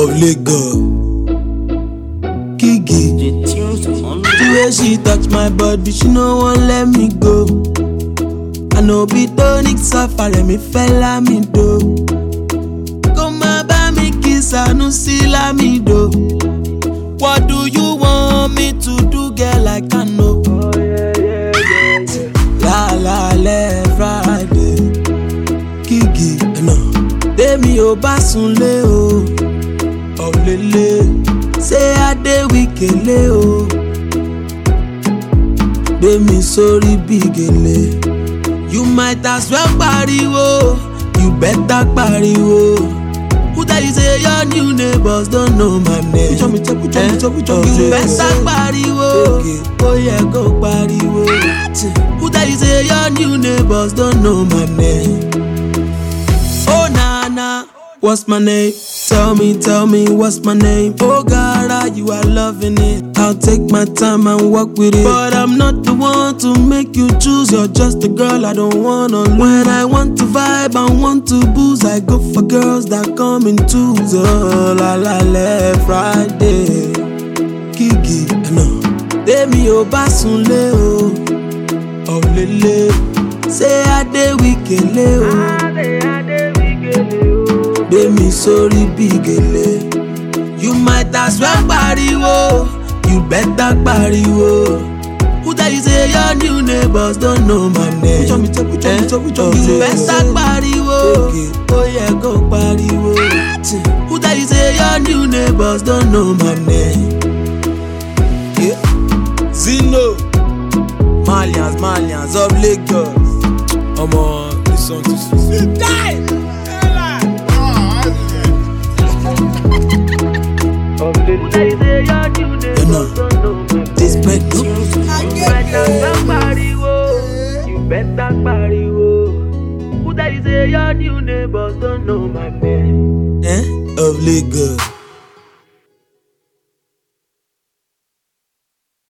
of Lagos. Kiki, the way she touch my body, she no wan let me go. I know be tonic safari, me fella me do. Come bá mi kiss, I no see la me do. What do you want me to do, girl? I can know. La la le Friday. Kiki, no. Demi o basunle o. Olele. Say I dey wikele o. Demi sorry bigele. You might as well pariwo. You better pariwo. Who tell you say your new neighbors don't know my name? You better pariwo. Oh yeah, go pariwo. Who tell you say your new neighbors don't know my name? Oh Nana, what's my name? Tell me what's my name? Oh God, you are loving it. I'll take my time and walk with it. But I'm not the one to make you choose. You're just a girl I don't wanna lose. When I want to vibe and want to booze, I go for girls that come in twos. Oh la la la Friday. Kiki, no. Demi o basunle o. Oh lele. Say I dey wikele o. Demi sorry bigele. You might as well pariwo. You better pariwo. Who tell you say your new neighbors don't know my name? You better pariwo. Oh yeah, go pariwo. Who tell you say your new neighbors don't know my name? Yeah. Zino, Malians of Lagos. Omo, this song too sweet. Die! You know, this bread no. You better pariwo. Who tell you say your new neighbors don't know my name? Of Lagos.